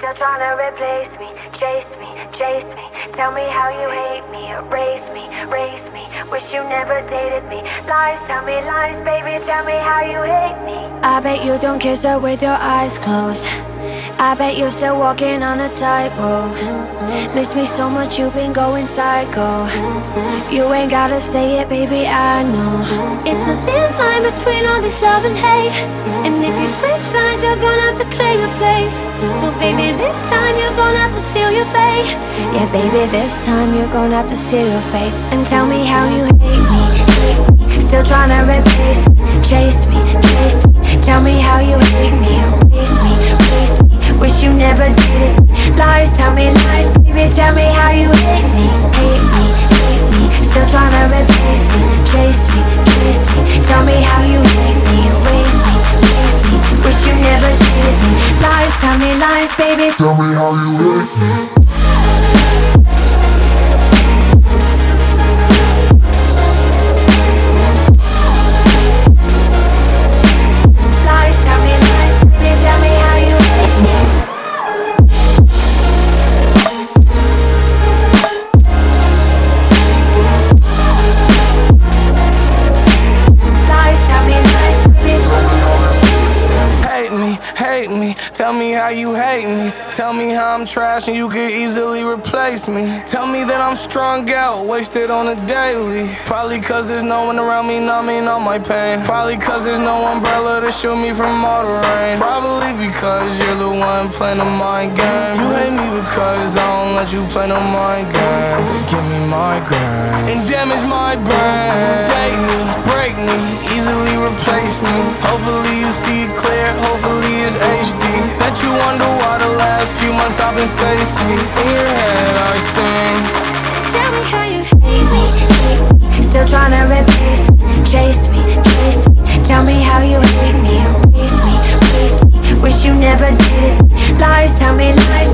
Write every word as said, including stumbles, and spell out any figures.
still trying to replace me. Chase me, chase me. Tell me how you hate me. Erase me, erase me. Wish you never dated me. Lies, tell me lies, baby. Tell me how you hate me. I bet you don't kiss her with your eyes closed. I bet you're still walking on a tightrope. Miss me so much, you've been going psycho. You ain't gotta say it, baby, I know. It's a thin line between all this love and hate. And if you switch sides, you're gonna have to claim your place. So baby, this time you're gonna have to seal your fate. Yeah, baby, this time you're gonna have to seal your fate. And tell me how you hate me, hate me. Still trying to replace me. Chase me, chase me. Tell me how you hate me. Erase me, erase me. Wish you never did it. Lies, tell me lies, baby, tell me how you hate me. Hate me, hate me. Still trying to replace me. Chase me, chase me. Tell me how you hate me. Erase me, erase me. Wish you never did it. Lies, tell me lies, baby, tell me how you hate me. Tell me how you hate me. Tell me how I'm trash and you could easily replace me. Tell me that I'm strung out, wasted on a daily. Probably cause there's no one around me numbing all my pain. Probably cause there's no umbrella to shield me from all the rain. Probably because you're the one playing the mind game. You hate me because I don't let you play no mind games. Give me migraines and damage my brain. Date me, break me, easily replace me. Hopefully you see it clear, hopefully it's H D. Bet you wonder why the last few months I've been spacey. In your head I sing. Tell me how you hate me, hate me. Still trying to replace me. Chase me, chase me. Tell me how you hate me. Erase me, erase me. Wish you never did it. Lies, tell me lies,